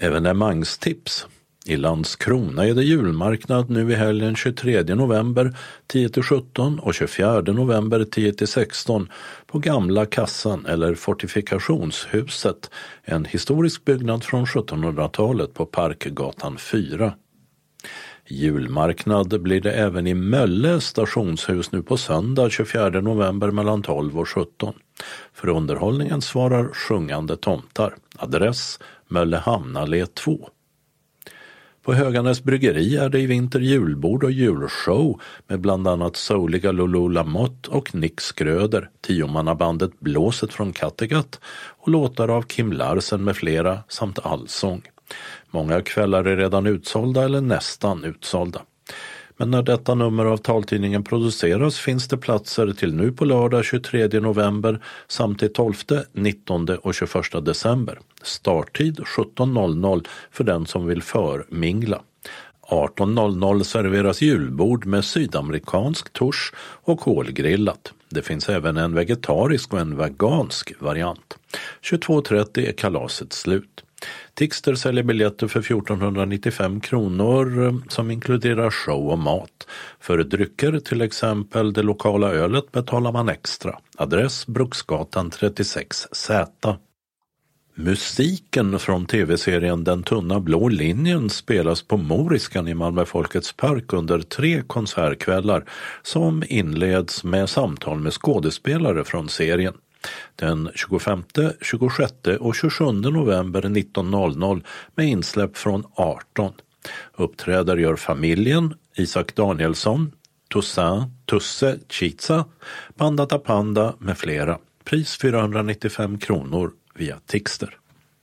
Evenemangstips. I Landskrona är det julmarknad nu i helgen 23 november 10-17 och 24 november 10-16 på Gamla kassan eller Fortifikationshuset, en historisk byggnad från 1700-talet på Parkgatan 4. Julmarknad blir det även i Mölle stationshus nu på söndag 24 november mellan 12 och 17. För underhållningen svarar Sjungande tomtar. Adress Mölle Hamnallé 2. På Höganäs bryggeri är det i vinter julbord och julshow med bland annat souliga Lolo Lamotte och Nick Skröder, tiomannabandet Blåset från Kattegatt och låtar av Kim Larsen med flera samt allsång. Många kvällar är redan utsålda eller nästan utsålda. Men när detta nummer av taltidningen produceras finns det platser till nu på lördag 23 november samt till 12, 19 och 21 december. Starttid 17.00 för den som vill förmingla. 18.00 serveras julbord med sydamerikansk tors och kolgrillat. Det finns även en vegetarisk och en vegansk variant. 22.30 är kalaset slut. Tixter säljer biljetter för 1495 kronor som inkluderar show och mat. För drycker, till exempel det lokala ölet, betalar man extra. Adress Bruksgatan 36Z. Musiken från tv-serien Den tunna blå linjen spelas på Moriskan i Malmö Folkets park under 3 konsertkvällar som inleds med samtal med skådespelare från serien. Den 25, 26 och 27 november 19.00 med insläpp från 18. Uppträder gör familjen, Isak Danielsson, Tusse Chiza, Panda Panda med flera. Pris 495 kronor via Tixter.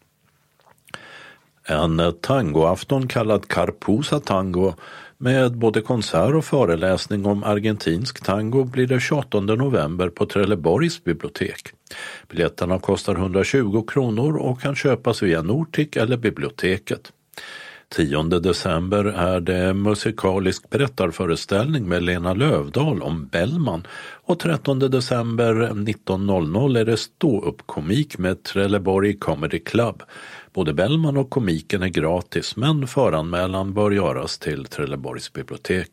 En tangoafton kallad Carpusa Tango med både konsert och föreläsning om argentinsk tango blir det 28 november på Trelleborgs bibliotek. Biljetterna kostar 120 kronor och kan köpas via Nortic eller biblioteket. 10 december är det musikalisk berättarföreställning med Lena Lövdahl om Bellman och 13 december 19.00 är det stå-upp-komik med Trelleborg Comedy Club. Både Bellman och komiken är gratis men föranmälan bör göras till Trelleborgs bibliotek.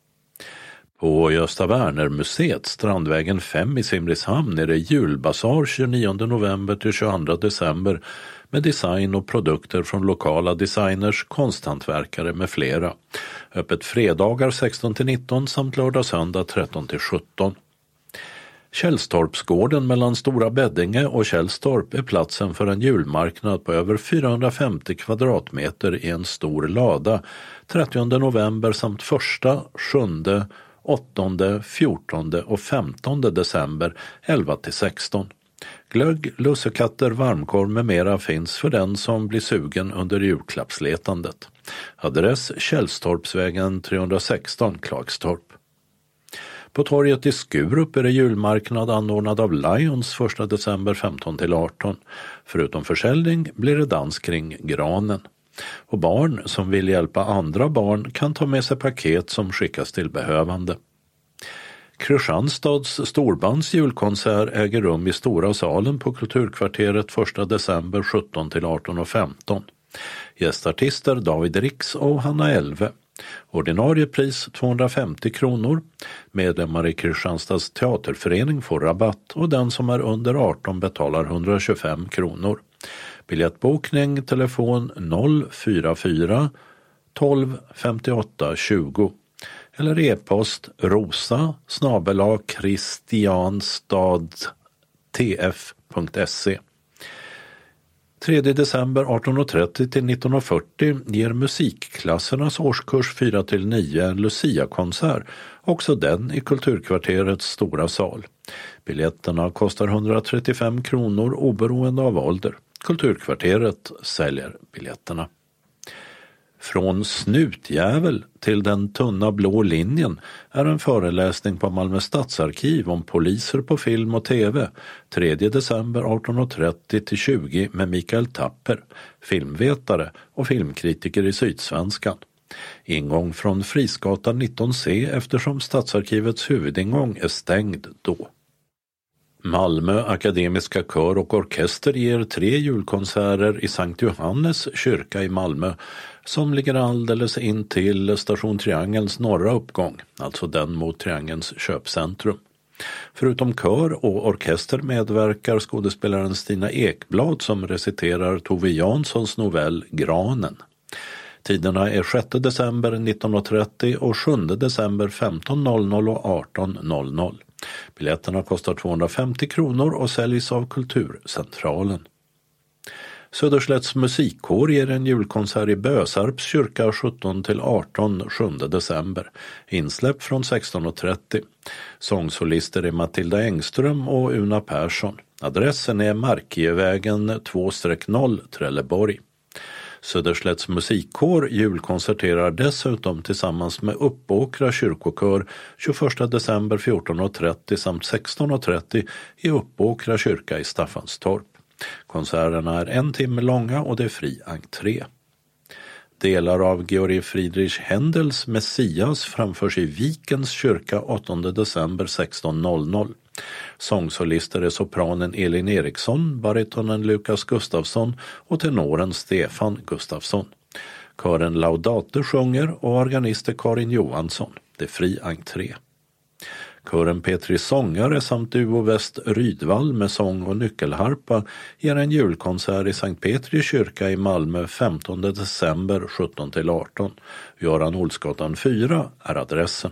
På Gösta Werner-museet Strandvägen 5 i Simrishamn är det julbasar 29 november till 22 december med design och produkter från lokala designers, konsthantverkare med flera. Öppet fredagar 16-19 samt lördag-söndag 13-17. Källstorpsgården mellan Stora Beddinge och Källstorp är platsen för en julmarknad på över 450 kvadratmeter i en stor lada 30 november samt 1, 7, 8, 14 och 15 december 11-16. Glögg, lussekatter, varmkorv med mera finns för den som blir sugen under julklappsletandet. Adress Källstorpsvägen 316 Klagstorp. På torget i Skurup är det julmarknad anordnad av Lions 1 december 15-18. Förutom försäljning blir det dans kring granen. Och barn som vill hjälpa andra barn kan ta med sig paket som skickas till behövande. Kristianstads storbands julkonsert äger rum i Stora salen på Kulturkvarteret 1 december 17-18:15. Gästartister David Rix och Hanna Elve. Ordinarie pris 250 kronor. Medlemmar i Kristianstads teaterförening får rabatt och den som är under 18 betalar 125 kronor. Biljettbokning telefon 044 12 58 20 eller e-post rosa@kristianstadtf.se. 3 december 18.30 till 19.40 ger musikklassernas årskurs 4-9 en Lucia-konsert, också den i Kulturkvarterets stora sal. Biljetterna kostar 135 kronor oberoende av ålder. Kulturkvarteret säljer biljetterna. Från snutjävel till den tunna blå linjen är en föreläsning på Malmö stadsarkiv om poliser på film och tv 3 december 18.30 till 20 med Mikael Tapper, filmvetare och filmkritiker i Sydsvenskan. Ingång från Frisgatan 19C eftersom stadsarkivets huvudingång är stängd då. Malmö Akademiska Kör och Orkester ger 3 julkonserter i Sankt Johannes kyrka i Malmö som ligger alldeles in till station Triangelns norra uppgång, alltså den mot Triangelns köpcentrum. Förutom kör och orkester medverkar skådespelaren Stina Ekblad som reciterar Tove Janssons novell Granen. Tiderna är 6 december 19.30 och 7 december 15.00 och 18.00. Biljetterna kostar 250 kronor och säljs av Kulturcentralen. Söderslätts musikkår ger en julkonsert i Bösarps kyrka 17-18 7 december. Insläpp från 16.30. Sångsolister är Matilda Engström och Una Persson. Adressen är Markievägen 2-0 Trelleborg. Söderslätts musikkår julkonserterar dessutom tillsammans med Uppåkra kyrkokör 21 december 14.30 samt 16.30 i Uppåkra kyrka i Staffanstorp. Konserterna är 1 timme långa och det är fri entré. Delar av Georg Friedrich Händels Messias framförs i Vikens kyrka 8 december 16.00. Sångsolister är sopranen Elin Eriksson, baritonen Lukas Gustafsson och tenoren Stefan Gustafsson. Kören Laudate sjunger och organister Karin Johansson. Det är fri entré. Kören Petri sångare samt Duo Väst Rydvall med sång och nyckelharpa ger en julkonsert i Sankt Petri kyrka i Malmö 15 december 17-18. Göran Olsgatan 4 är adressen.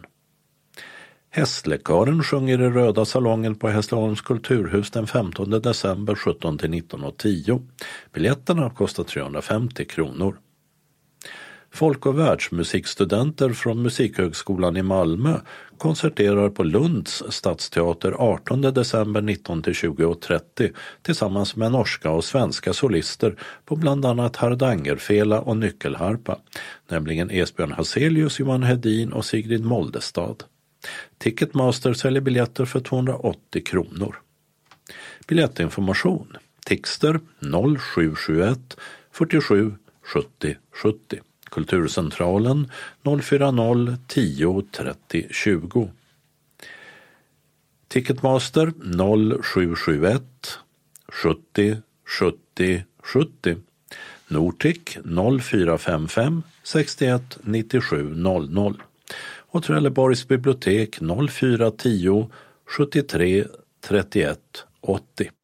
Hässlekören sjunger i Röda salongen på Hässleholms kulturhus den 15 december 17-19:10. Biljetterna kostar 350 kronor. Folk- och världsmusikstudenter från Musikhögskolan i Malmö konserterar på Lunds stadsteater 18 december 19-20:30 tillsammans med norska och svenska solister på bland annat hardangerfela och nyckelharpa, nämligen Esbjörn Hazelius, Johan Hedin och Sigrid Moldestad. Ticketmaster säljer biljetter för 280 kronor. Biljettinformation Tixter 0771 47 70 70. Kulturcentralen 040 10 30 20. Ticketmaster 0771 70 70 70. Nortic 0455 61 97 00. Och Trelleborgs bibliotek 0410 73 31 80.